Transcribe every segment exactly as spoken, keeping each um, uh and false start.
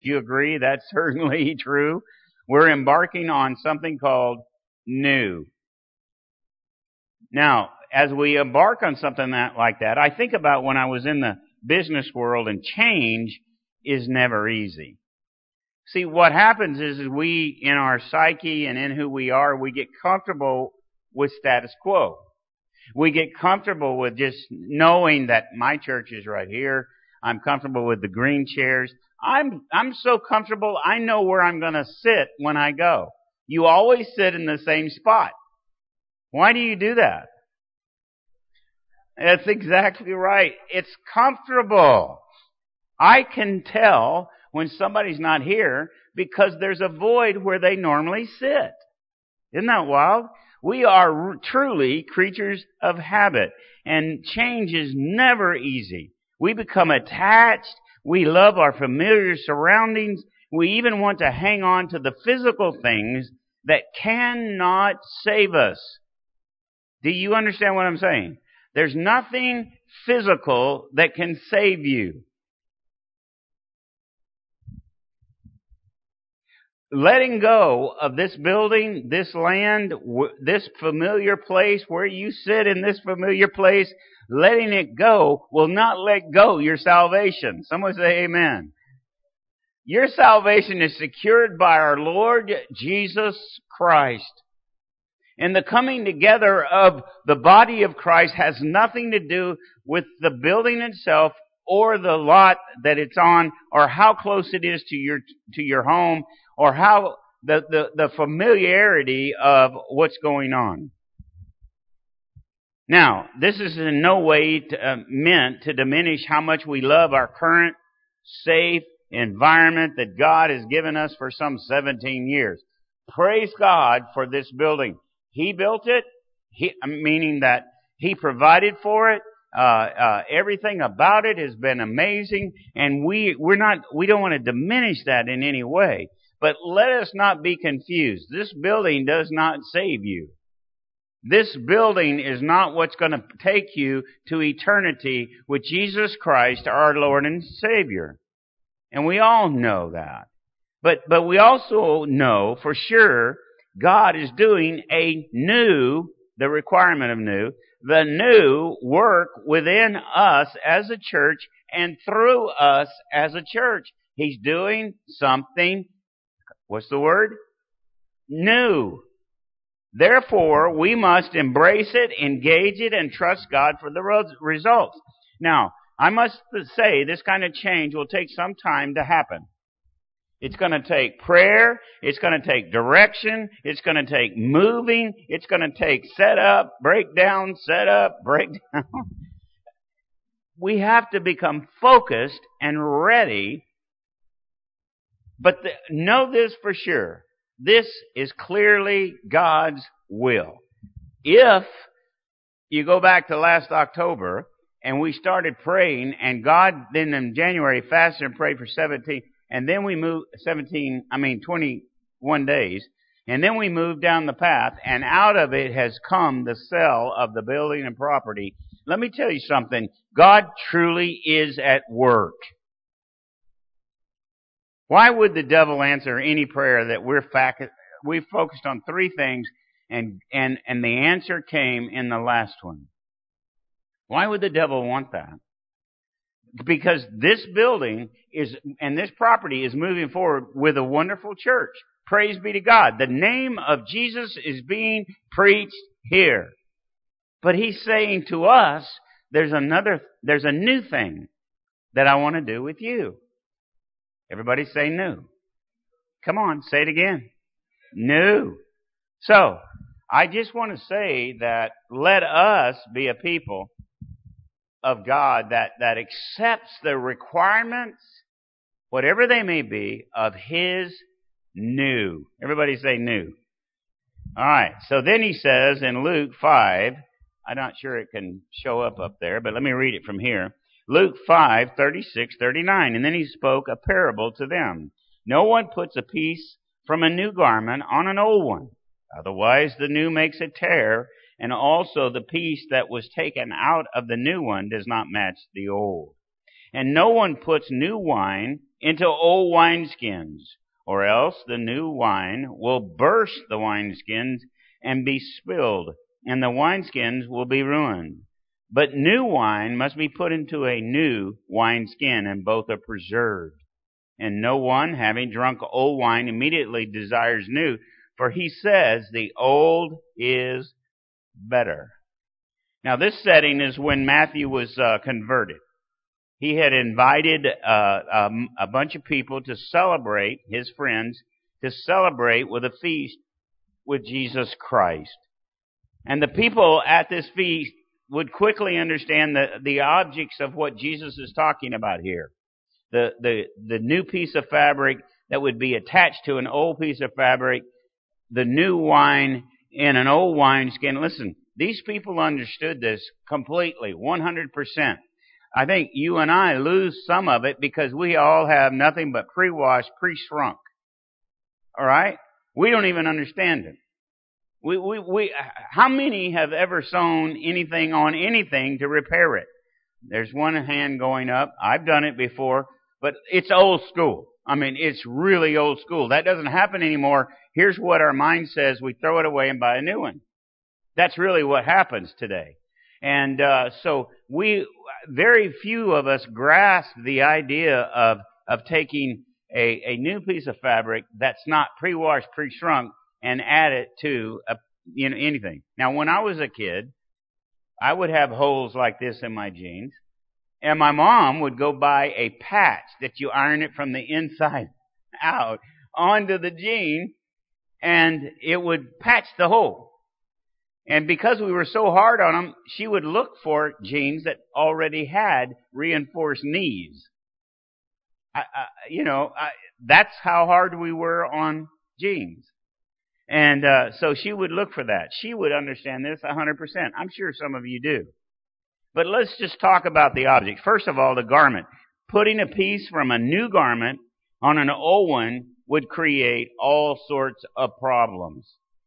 Do you agree? That's certainly true. We're embarking on something called new. Now, as we embark on something that, like that, I think about when I was in the business world, and change is never easy. See, what happens is, is we, in our psyche and in who we are, we get comfortable with status quo. We get comfortable with just knowing that my church is right here. I'm comfortable with the green chairs. I'm I'm so comfortable, I know where I'm going to sit when I go. You always sit in the same spot. Why do you do that? That's exactly right. It's comfortable. I can tell when somebody's not here because there's a void where they normally sit. Isn't that wild? We are truly creatures of habit, and change is never easy. We become attached. We love our familiar surroundings. We even want to hang on to the physical things that cannot save us. Do you understand what I'm saying? There's nothing physical that can save you. Letting go of this building, this land, this familiar place, where you sit in this familiar place, letting it go will not let go your salvation. Someone say amen. Your salvation is secured by our Lord Jesus Christ. And the coming together of the body of Christ has nothing to do with the building itself or the lot that it's on or how close it is to your to your home or how the, the, the familiarity of what's going on. Now, this is in no way to, uh, meant to diminish how much we love our current safe environment that God has given us for some seventeen years. Praise God for this building. He built it, he, meaning that He provided for it. Uh, uh, everything about it has been amazing, and we we're not we don't want to diminish that in any way. But let us not be confused. This building does not save you. This building is not what's going to take you to eternity with Jesus Christ, our Lord and Savior. And we all know that. But but we also know for sure God is doing a new, the requirement of new, the new work within us as a church and through us as a church. He's doing something, what's the word? New. Therefore, we must embrace it, engage it, and trust God for the results. Now, I must say this kind of change will take some time to happen. It's going to take prayer. It's going to take direction. It's going to take moving. It's going to take set up, break down, set up, break down. We have to become focused and ready. But the, know this for sure. This is clearly God's will. If you go back to last October and we started praying and God then in January fasted and prayed for seventeen and then we moved seventeen, I mean twenty-one days, and then we moved down the path, and out of it has come the sale of the building and property. Let me tell you something. God truly is at work. Why would the devil answer any prayer that we're fac- we focused on three things, and, and, and the answer came in the last one? Why would the devil want that? Because this building is, and this property is moving forward with a wonderful church. Praise be to God. The name of Jesus is being preached here. But He's saying to us, there's another, there's a new thing that I want to do with you. Everybody say new. Come on, say it again. New. So, I just want to say that let us be a people of God that, that accepts the requirements, whatever they may be, of His new. Everybody say new. Alright, so then He says in Luke five, I'm not sure it can show up up there, but let me read it from here. Luke five, thirty-six, thirty-nine, and then He spoke a parable to them. No one puts a piece from a new garment on an old one. Otherwise the new makes a tear, and also the piece that was taken out of the new one does not match the old. And no one puts new wine into old wineskins, or else the new wine will burst the wineskins and be spilled, and the wineskins will be ruined. But new wine must be put into a new wineskin, and both are preserved. And no one, having drunk old wine, immediately desires new, for he says the old is better. Now this setting is when Matthew was uh, converted. He had invited uh, um, a bunch of people to celebrate, his friends, to celebrate with a feast with Jesus Christ. And the people at this feast would quickly understand the, the objects of what Jesus is talking about here. The, the, the new piece of fabric that would be attached to an old piece of fabric, the new wine in an old wineskin. Listen, these people understood this completely, one hundred percent. I think you and I lose some of it because we all have nothing but pre-washed, pre-shrunk. All right? We don't even understand it. We, we, we, how many have ever sewn anything on anything to repair it? There's one hand going up. I've done it before, but it's old school. I mean, it's really old school. That doesn't happen anymore. Here's what our mind says. We throw it away and buy a new one. That's really what happens today. And uh, so we, very few of us grasp the idea of of taking a, a new piece of fabric that's not pre-washed, pre-shrunk, and add it to a, you know, anything. Now, when I was a kid, I would have holes like this in my jeans, and my mom would go buy a patch that you iron it from the inside out onto the jean, and it would patch the hole. And because we were so hard on them, she would look for jeans that already had reinforced knees. I, I, you know, I, that's how hard we were on jeans. And uh, so she would look for that. She would understand this one hundred percent. I'm sure some of you do. But let's just talk about the object. First of all, the garment. Putting a piece from a new garment on an old one would create all sorts of problems.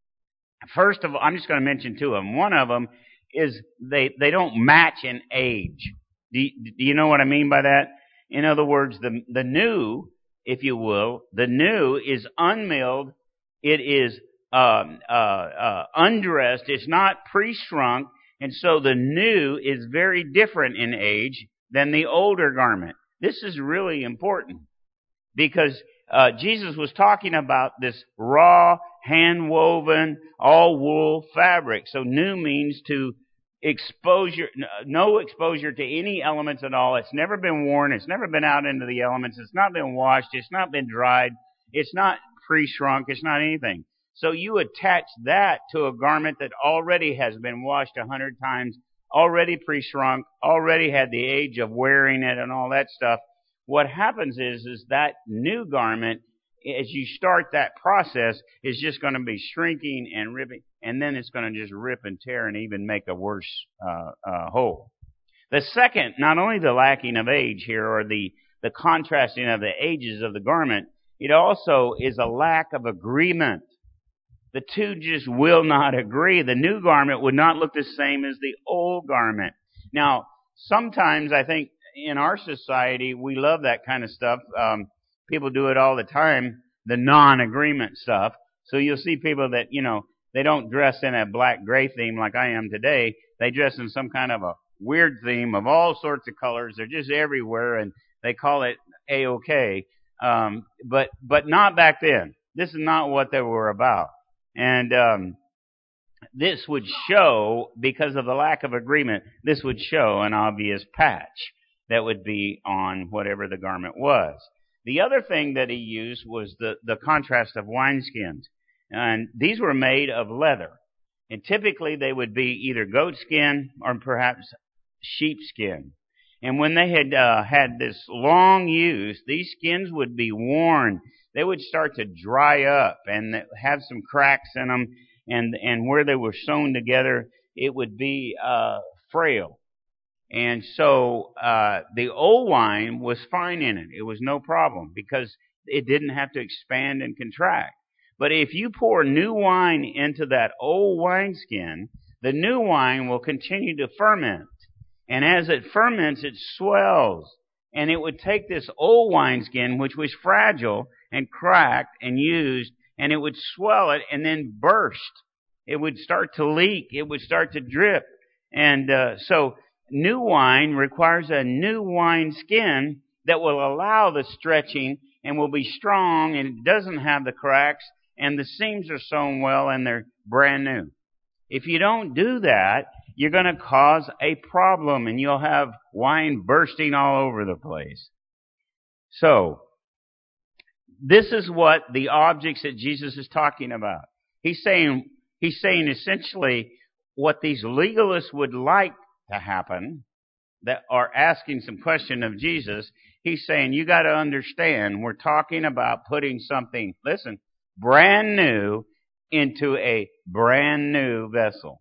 First of all, I'm just going to mention two of them. One of them is they, they don't match in age. Do you, do you know what I mean by that? In other words, the, the new, if you will, the new is unmilled. It is um, uh, uh, undressed. It's not pre-shrunk. And so the new is very different in age than the older garment. This is really important because uh, Jesus was talking about this raw, hand-woven, all-wool fabric. So new means to exposure, no exposure to any elements at all. It's never been worn. It's never been out into the elements. It's not been washed. It's not been dried. It's not pre-shrunk. It's not anything. So you attach that to a garment that already has been washed a hundred times, already pre-shrunk, already had the age of wearing it and all that stuff. What happens is, is that new garment, as you start that process, is just going to be shrinking and ripping, and then it's going to just rip and tear and even make a worse uh, uh, hole. The second, not only the lacking of age here, or the, the contrasting of the ages of the garment, it also is a lack of agreement. The two just will not agree. The new garment would not look the same as the old garment. Now, sometimes I think in our society, we love that kind of stuff. Um, people do it all the time, the non-agreement stuff. So you'll see people that, you know, they don't dress in a black-gray theme like I am today. They dress in some kind of a weird theme of all sorts of colors. They're just everywhere, and they call it A-OK. Um, but, but not back then. This is not what they were about. And um, this would show, because of the lack of agreement, this would show an obvious patch that would be on whatever the garment was. The other thing that he used was the, the contrast of wineskins. And these were made of leather. And typically they would be either goat skin or perhaps sheepskin. And when they had uh, had this long use, these skins would be worn. They would start to dry up and have some cracks in them. And, and where they were sewn together, it would be uh, frail. And so uh, the old wine was fine in it. It was no problem because it didn't have to expand and contract. But if you pour new wine into that old wineskin, the new wine will continue to ferment. And as it ferments, it swells And it would take this old wineskin, which was fragile and cracked and used, and it would swell it and then burst. It would start to leak. It would start to drip. And uh, so new wine requires a new wineskin that will allow the stretching and will be strong, and it doesn't have the cracks, and the seams are sewn well, and they're brand new. If you don't do that, you're going to cause a problem, and you'll have wine bursting all over the place. So, this is what the objects that Jesus is talking about. He's saying, he's saying essentially what these legalists would like to happen, that are asking some question of Jesus. He's saying, you got to understand, we're talking about putting something, listen, brand new into a brand new vessel.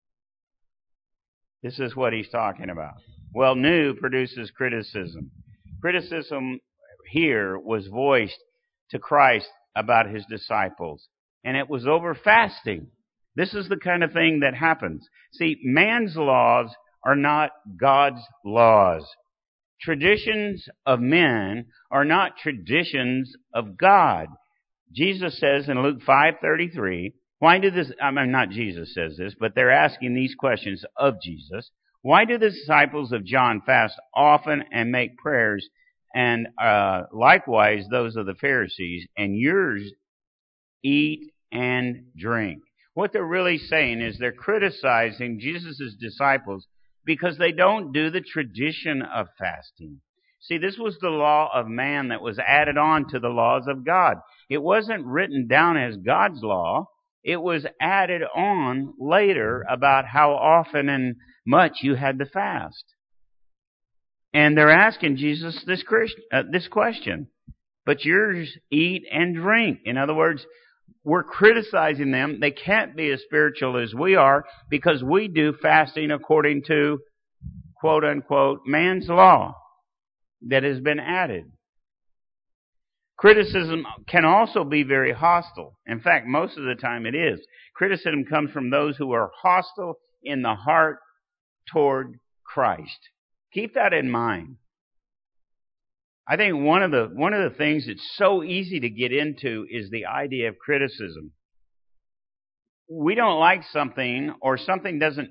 This is what he's talking about. Well, new produces criticism. Criticism here was voiced to Christ about his disciples, and it was over fasting. This is the kind of thing that happens. See, man's laws are not God's laws. Traditions of men are not traditions of God. Jesus says in Luke five thirty-three, why do this, I mean, not Jesus says this, but they're asking these questions of Jesus. Why do the disciples of John fast often and make prayers, and uh, likewise those of the Pharisees, and yours eat and drink? What they're really saying is they're criticizing Jesus' disciples because they don't do the tradition of fasting. See, this was the law of man that was added on to the laws of God. It wasn't written down as God's law. It was added on later about how often and much you had to fast. And they're asking Jesus this, Christ, uh, this question. But yours eat and drink. In other words, we're criticizing them. They can't be as spiritual as we are because we do fasting according to, quote unquote, man's law that has been added. Criticism can also be very hostile. In fact, most of the time it is. Criticism comes from those who are hostile in the heart toward Christ. Keep that in mind. I think one of the one of the things that's so easy to get into is the idea of criticism. We don't like something, or something doesn't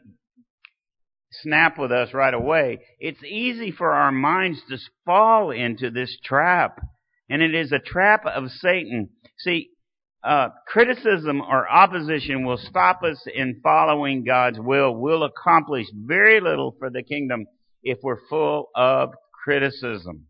snap with us right away. It's easy for our minds to fall into this trap, and it is a trap of Satan. See, uh, criticism or opposition will stop us in following God's will. We'll accomplish very little for the kingdom if we're full of criticism.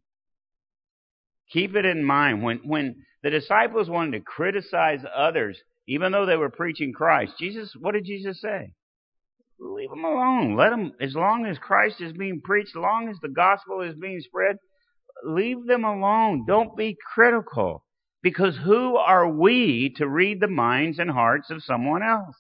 Keep it in mind. When, when the disciples wanted to criticize others, even though they were preaching Christ, Jesus, what did Jesus say? Leave them alone. Let them, as long as Christ is being preached, as long as the gospel is being spread, leave them alone. Don't be critical. Because who are we to read the minds and hearts of someone else?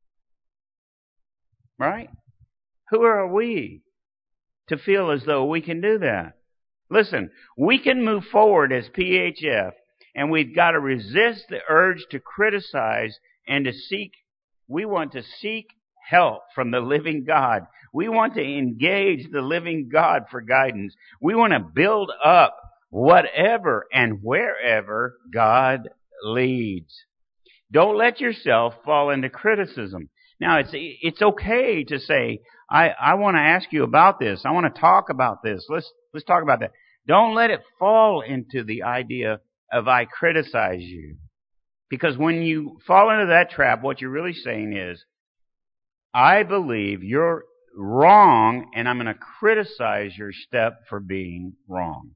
Right? Who are we to feel as though we can do that? Listen, we can move forward as P H F, and we've got to resist the urge to criticize and to seek. We want to seek help from the living God. We want to engage the living God for guidance. We want to build up whatever and wherever God leads. Don't let yourself fall into criticism. Now, it's it's okay to say, I, I want to ask you about this. I want to talk about this. Let's let's talk about that. Don't let it fall into the idea of I criticize you. Because when you fall into that trap, what you're really saying is, I believe you're wrong, and I'm going to criticize your step for being wrong.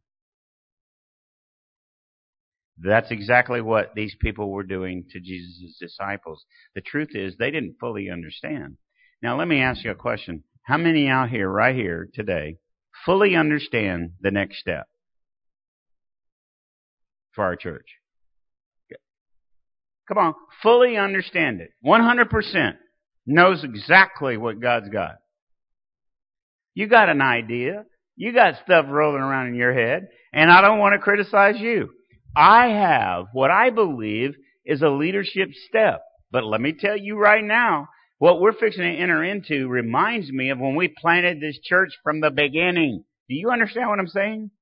That's exactly what these people were doing to Jesus' disciples. The truth is, they didn't fully understand. Now, let me ask you a question. How many out here, right here, today, fully understand the next step for our church? Come on, fully understand it. one hundred percent knows exactly what God's got. You got an idea. You got stuff rolling around in your head, and I don't want to criticize you. I have what I believe is a leadership step. But let me tell you right now, what we're fixing to enter into reminds me of when we planted this church from the beginning. Do you understand what I'm saying?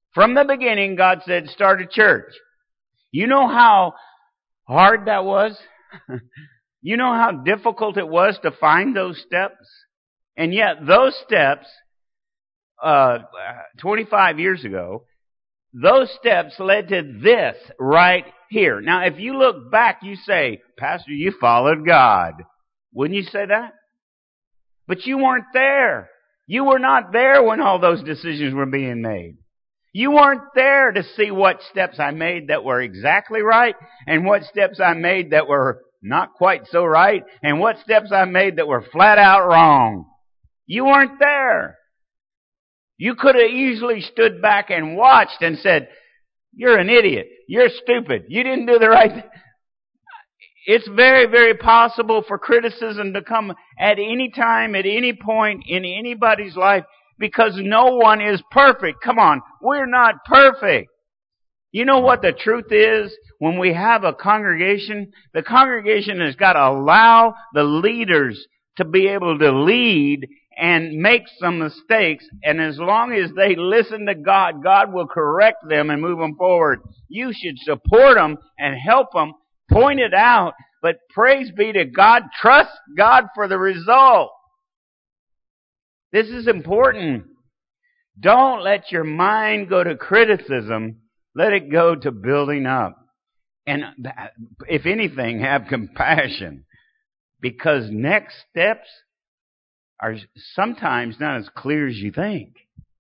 From the beginning, God said, start a church. You know how hard that was? You know how difficult it was to find those steps? And yet those steps, uh, twenty-five years ago, those steps led to this right here. Now, if you look back, you say, Pastor, you followed God. Wouldn't you say that? But you weren't there. You were not there when all those decisions were being made. You weren't there to see what steps I made that were exactly right and what steps I made that were not quite so right and what steps I made that were flat out wrong. You weren't there. You could have easily stood back and watched and said, you're an idiot. You're stupid. You didn't do the right thing. It's very, very possible for criticism to come at any time, at any point in anybody's life, because no one is perfect. Come on, we're not perfect. You know what the truth is? When we have a congregation, the congregation has got to allow the leaders to be able to lead and make some mistakes. And as long as they listen to God, God will correct them and move them forward. You should support them and help them, point it out. But praise be to God. Trust God for the result. This is important. Don't let your mind go to criticism. Let it go to building up. And if anything, have compassion. Because next steps are sometimes not as clear as you think.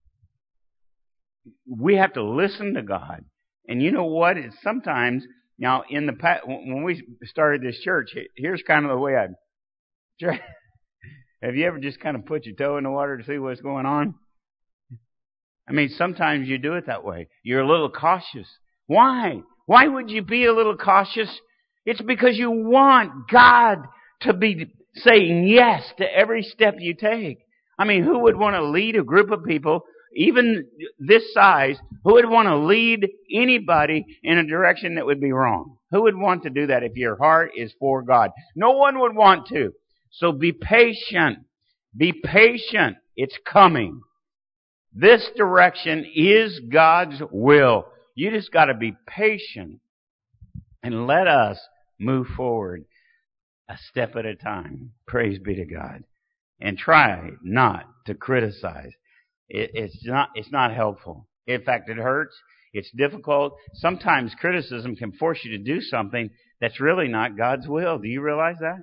We have to listen to God. And you know what? It's sometimes, now in the past, when we started this church, here's kind of the way I try. Have you ever just kind of put your toe in the water to see what's going on? I mean, sometimes you do it that way. You're a little cautious. Why? Why would you be a little cautious? It's because you want God to be saying yes to every step you take. I mean, who would want to lead a group of people, even this size, who would want to lead anybody in a direction that would be wrong? Who would want to do that if your heart is for God? No one would want to. So be patient. Be patient. It's coming. This direction is God's will. You just got to be patient and let us move forward a step at a time. Praise be to God. And try not to criticize. It, it's not, it's not helpful. In fact, it hurts. It's difficult. Sometimes criticism can force you to do something that's really not God's will. Do you realize that?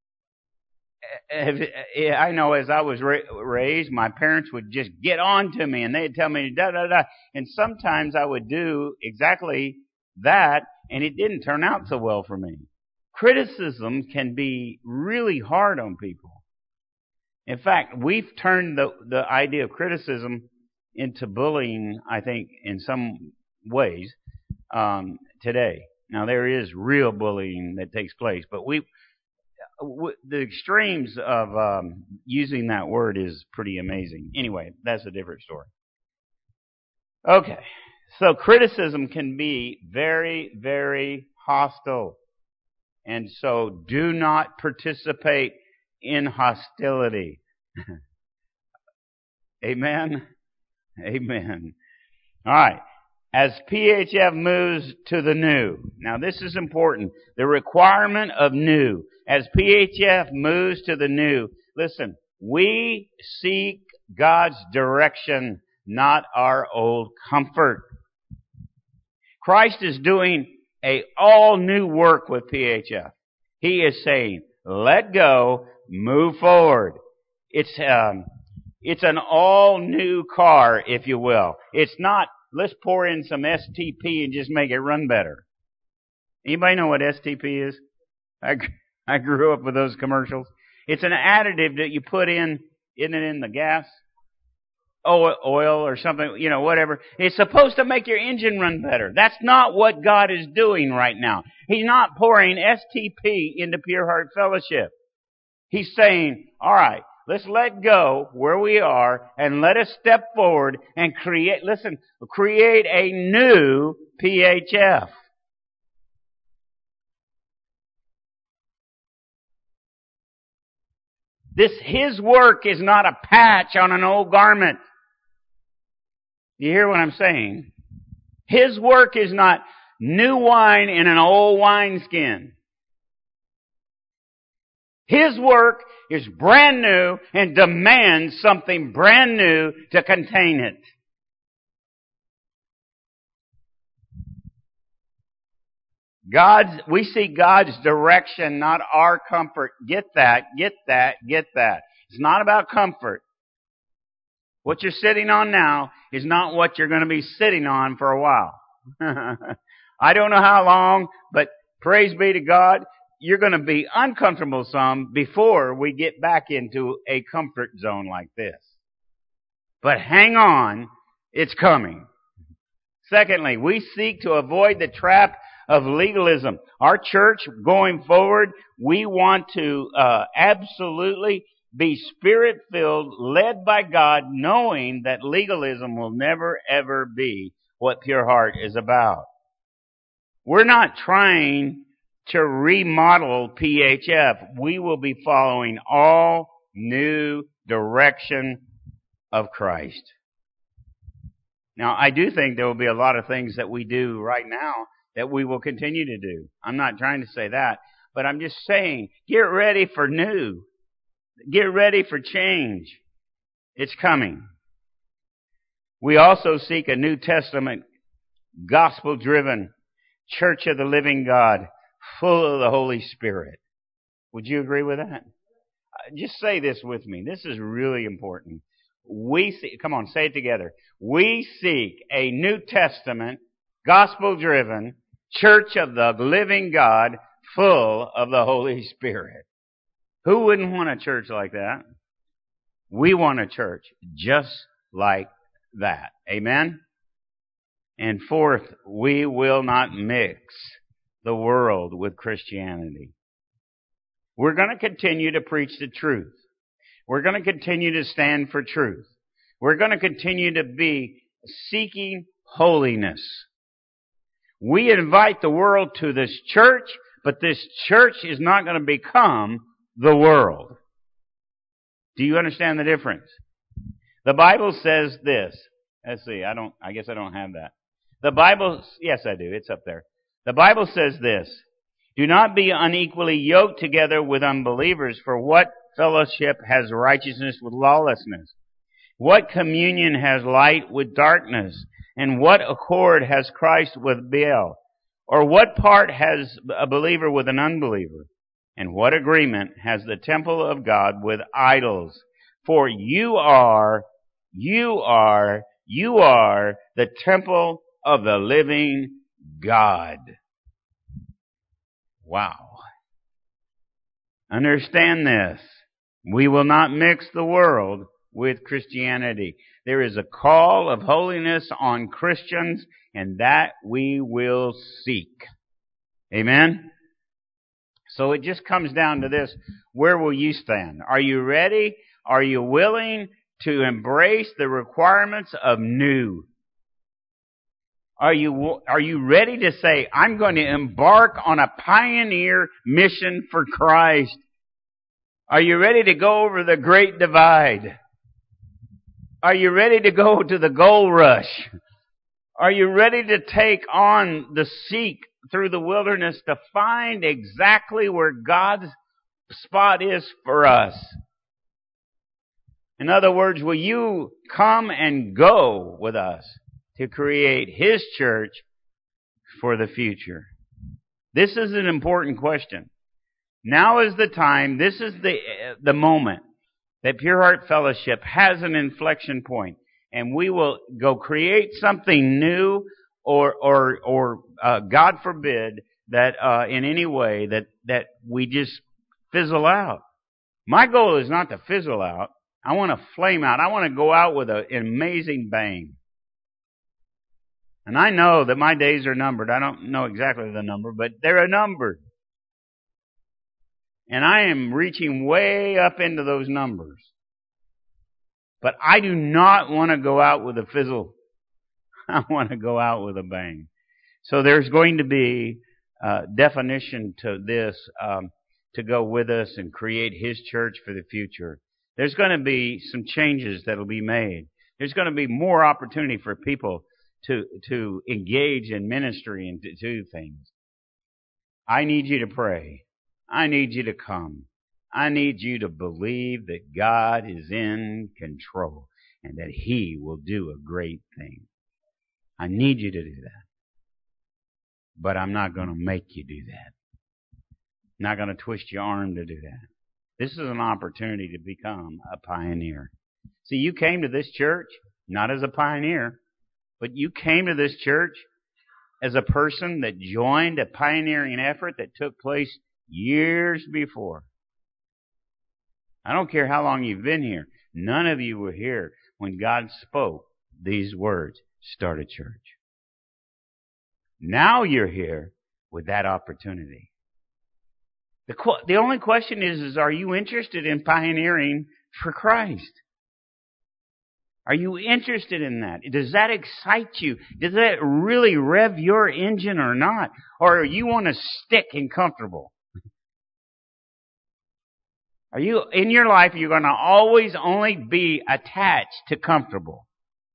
I know as I was raised, my parents would just get on to me and they'd tell me da da da. And sometimes I would do exactly that and it didn't turn out so well for me. Criticism can be really hard on people. In fact, we've turned the, the idea of criticism into bullying, I think, in some ways um, today. Now, there is real bullying that takes place, but we the extremes of um, using that word is pretty amazing. Anyway, that's a different story. Okay, so criticism can be very, very hostile. And so do not participate in hostility. Amen? Amen. All right. As P H F moves to the new. Now this is important. The requirement of new. As P H F moves to the new. Listen, we seek God's direction, not our old comfort. Christ is doing a all new work with P H F. He is saying, let go, move forward. It's, um, it's an all new car, if you will. It's not, let's pour in some S T P and just make it run better. Anybody know what S T P is? I, I grew up with those commercials. It's an additive that you put in, isn't it in the gas? Oh, oil or something, you know, whatever. It's supposed to make your engine run better. That's not what God is doing right now. He's not pouring S T P into Pure Heart Fellowship. He's saying, all right, let's let go where we are and let us step forward and create, listen, create a new P H F. This, His work is not a patch on an old garment. You hear what I'm saying? His work is not new wine in an old wineskin. His work is brand new and demands something brand new to contain it. God's, we see God's direction, not our comfort. Get that, get that, get that. It's not about comfort. What you're sitting on now is not what you're going to be sitting on for a while. I don't know how long, but praise be to God, you're going to be uncomfortable some before we get back into a comfort zone like this. But hang on, it's coming. Secondly, we seek to avoid the trap of legalism. Our church, going forward, we want to uh, absolutely be Spirit-filled, led by God, knowing that legalism will never, ever be what Pure Heart is about. We're not trying to remodel P H F. We will be following all new direction of Christ. Now, I do think there will be a lot of things that we do right now that we will continue to do. I'm not trying to say that, but I'm just saying, get ready for new. Get ready for change. It's coming. We also seek a New Testament, gospel-driven church of the living God, full of the Holy Spirit. Would you agree with that? Just say this with me. This is really important. We see, come on, say it together. We seek a New Testament, gospel-driven church of the living God, full of the Holy Spirit. Who wouldn't want a church like that? We want a church just like that. Amen? And fourth, we will not mix the world with Christianity. We're going to continue to preach the truth. We're going to continue to stand for truth. We're going to continue to be seeking holiness. We invite the world to this church, but this church is not going to become the world. Do you understand the difference? The Bible says this. Let's see, I don't, I guess I don't have that. The Bible, yes I do, it's up there. The Bible says this, do not be unequally yoked together with unbelievers, for what fellowship has righteousness with lawlessness? What communion has light with darkness? And what accord has Christ with Baal? Or what part has a believer with an unbeliever? And what agreement has the temple of God with idols? For you are, you are, you are the temple of the living God. Wow. Understand this. We will not mix the world with Christianity. There is a call of holiness on Christians, and that we will seek. Amen? So it just comes down to this. Where will you stand? Are you ready? Are you willing to embrace the requirements of new? Are you, are you ready to say, I'm going to embark on a pioneer mission for Christ? Are you ready to go over the great divide? Are you ready to go to the gold rush? Are you ready to take on the seek through the wilderness to find exactly where God's spot is for us? In other words, will you come and go with us to create His church for the future? This is an important question. Now is the time, this is the, the moment that Pure Heart Fellowship has an inflection point, and we will go create something new, or or or uh, God forbid that uh, in any way that that we just fizzle out. My goal is not to fizzle out. I want to flame out. I want to go out with a, an amazing bang. And I know that my days are numbered. I don't know exactly the number, but they're numbered. And I am reaching way up into those numbers. But I do not want to go out with a fizzle. I want to go out with a bang. So there's going to be uh, definition to this um, to go with us and create His church for the future. There's going to be some changes that will be made. There's going to be more opportunity for people to, to engage in ministry and to do things. I need you to pray. I need you to come. I need you to believe that God is in control and that He will do a great thing. I need you to do that. But I'm not going to make you do that. I'm not going to twist your arm to do that. This is an opportunity to become a pioneer. See, you came to this church not as a pioneer, but you came to this church as a person that joined a pioneering effort that took place years before. I don't care how long you've been here. None of you were here when God spoke these words, start a church. Now you're here with that opportunity. The, qu- the only question is, is, are you interested in pioneering for Christ? Are you interested in that? Does that excite you? Does that really rev your engine or not? Or you want to stick and comfortable? Are you, in your life, you're going to always only be attached to comfortable?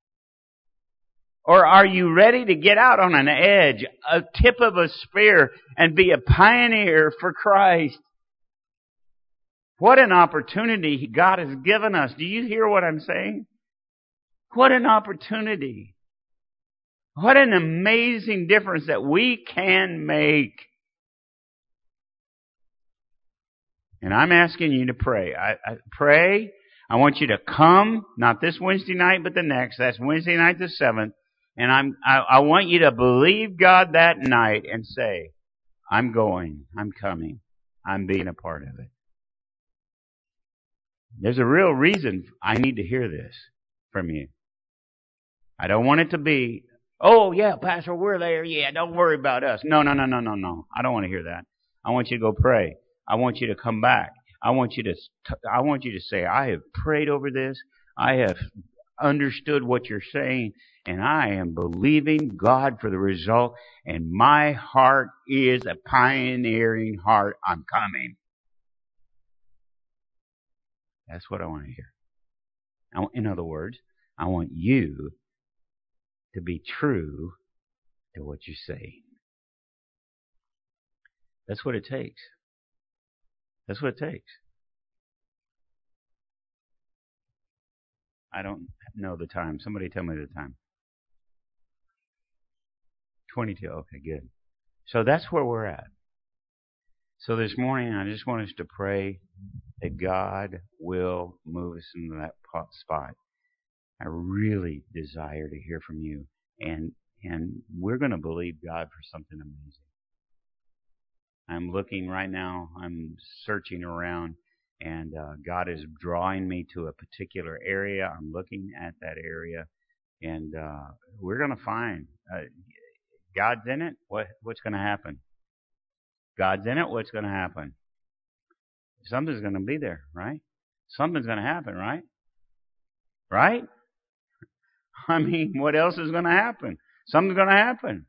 Or are you ready to get out on an edge, a tip of a spear, and be a pioneer for Christ? What an opportunity God has given us. Do you hear what I'm saying? What an opportunity. What an amazing difference that we can make. And I'm asking you to pray. I, I pray. I want you to come, not this Wednesday night, but the next. That's Wednesday night the seventh. And I'm, I, I want you to believe God that night and say, I'm going, I'm coming, I'm being a part of it. There's a real reason I need to hear this from you. I don't want it to be, oh yeah, Pastor, we're there. Yeah, don't worry about us. No, no, no, no, no, no. I don't want to hear that. I want you to go pray. I want you to come back. I want you to, I want you to say, I have prayed over this. I have understood what you're saying, and I am believing God for the result, and my heart is a pioneering heart. I'm coming. That's what I want to hear. In other words, I want you to be true to what you say. That's what it takes. That's what it takes. I don't know the time. Somebody tell me the time. twenty-two. Okay, good. So that's where we're at. So this morning, I just want us to pray that God will move us into that spot. I really desire to hear from you, and and we're going to believe God for something amazing. I'm looking right now. I'm searching around, and uh, God is drawing me to a particular area. I'm looking at that area, and uh, we're going to find uh, God's in it. What what's going to happen? God's in it. What's going to happen? Something's going to be there, right? Something's going to happen, right? Right? I mean, what else is going to happen? Something's going to happen.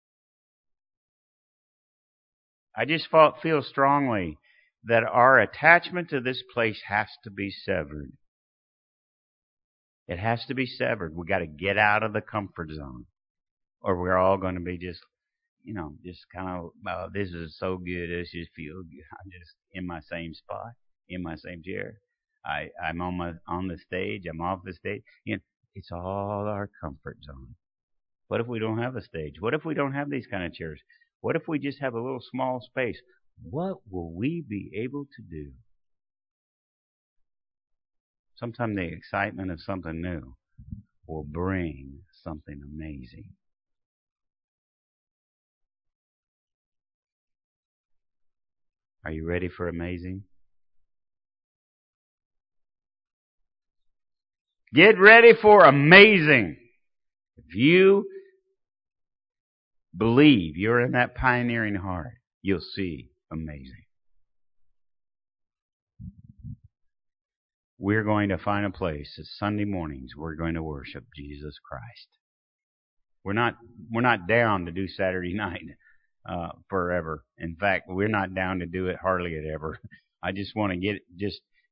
I just feel strongly that our attachment to this place has to be severed. It has to be severed. We got to get out of the comfort zone, or we're all going to be just, you know, just kind of, oh, this is so good. This just feels good. I'm just in my same spot, in my same chair. I, I'm on my on the stage. I'm off the stage. You know, it's all our comfort zone. What if we don't have a stage? What if we don't have these kind of chairs? What if we just have a little small space? What will we be able to do? Sometimes the excitement of something new will bring something amazing. Are you ready for amazing? Get ready for amazing. If you believe you're in that pioneering heart, you'll see amazing. We're going to find a place that Sunday mornings we're going to worship Jesus Christ. We're not we're not down to do Saturday night uh, forever. In fact, we're not down to do it hardly ever. I just want to get just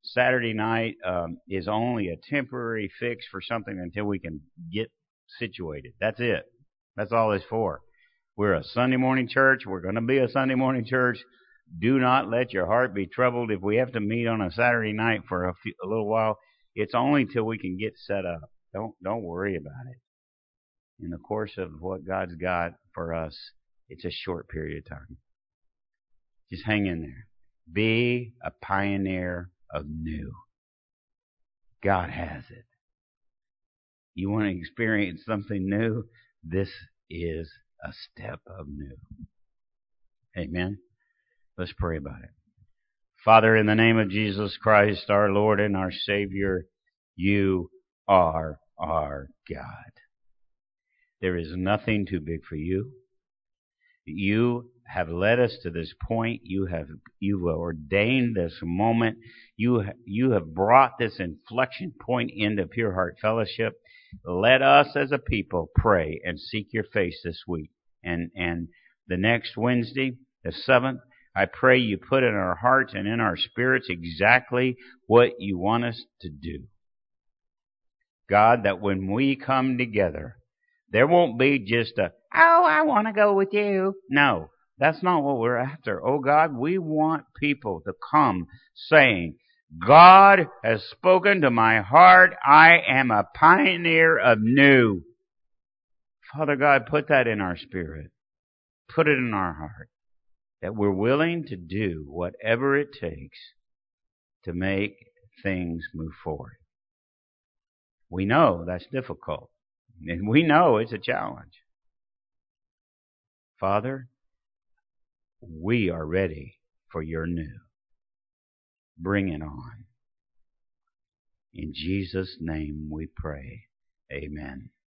Saturday night um, is only a temporary fix for something until we can get situated. That's it. That's all it's for. We're a Sunday morning church. We're going to be a Sunday morning church. Do not let your heart be troubled if we have to meet on a Saturday night for a, few, a little while. It's only till we can get set up. Don't don't worry about it. In the course of what God's got for us, it's a short period of time. Just hang in there. Be a pioneer of new. God has it. You want to experience something new? This is a step of new. Amen. Let's pray about it. Father, in the name of Jesus Christ, our Lord and our Savior, you are our God. There is nothing too big for you. You have led us to this point. You have you've ordained this moment. You you have brought this inflection point into Pure Heart Fellowship. Let us as a people pray and seek your face this week. And and the next Wednesday, the seventh, I pray you put in our hearts and in our spirits exactly what you want us to do. God, that when we come together, there won't be just a, oh, I want to go with you. No, that's not what we're after. Oh God, we want people to come saying, God has spoken to my heart. I am a pioneer of new. Father God, put that in our spirit. Put it in our heart. That we're willing to do whatever it takes to make things move forward. We know that's difficult. And we know it's a challenge. Father, we are ready for your new. Bring it on. In Jesus' name we pray. Amen.